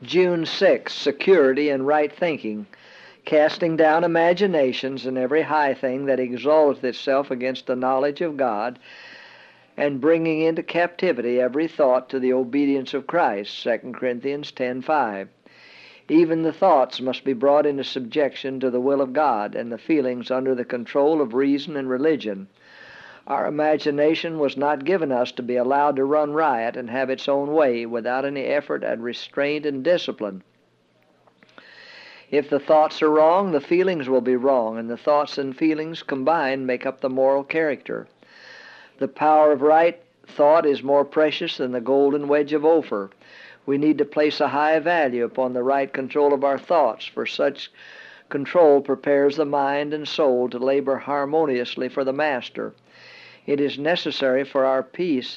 June 6, security and right thinking, casting down imaginations and every high thing that exalteth itself against the knowledge of God, and bringing into captivity every thought to the obedience of Christ, 2 Corinthians 10:5. Even the thoughts must be brought into subjection to the will of God, and the feelings under the control of reason and religion. Our imagination was not given us to be allowed to run riot and have its own way without any effort at restraint and discipline. If the thoughts are wrong, the feelings will be wrong, and the thoughts and feelings combined make up the moral character. The power of right thought is more precious than the golden wedge of Ophir. We need to place a high value upon the right control of our thoughts, for such control prepares the mind and soul to labor harmoniously for the Master. It is necessary for our peace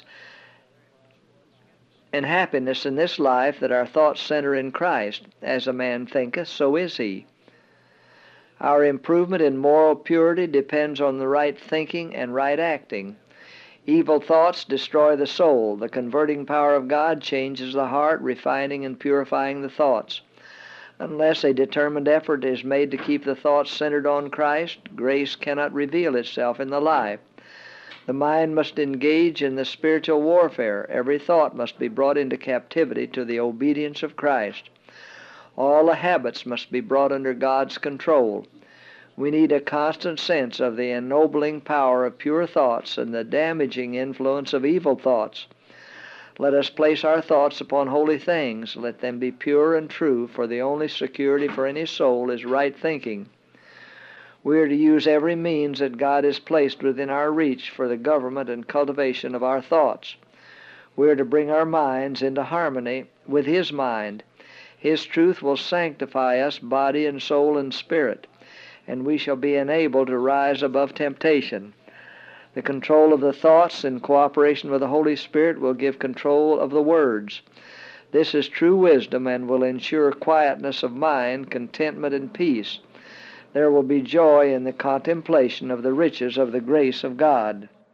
and happiness in this life that our thoughts center in Christ. As a man thinketh, so is he. Our improvement in moral purity depends on the right thinking and right acting. Evil thoughts destroy the soul. The converting power of God changes the heart, refining and purifying the thoughts. Unless a determined effort is made to keep the thoughts centered on Christ, grace cannot reveal itself in the life. The mind must engage in the spiritual warfare. Every thought must be brought into captivity to the obedience of Christ. All the habits must be brought under God's control. We need a constant sense of the ennobling power of pure thoughts and the damaging influence of evil thoughts. Let us place our thoughts upon holy things. Let them be pure and true, for the only security for any soul is right thinking. We are to use every means that God has placed within our reach for the government and cultivation of our thoughts. We are to bring our minds into harmony with His mind. His truth will sanctify us, body and soul and spirit, and we shall be enabled to rise above temptation. The control of the thoughts in cooperation with the Holy Spirit will give control of the words. This is true wisdom and will ensure quietness of mind, contentment, and peace. There will be joy in the contemplation of the riches of the grace of God.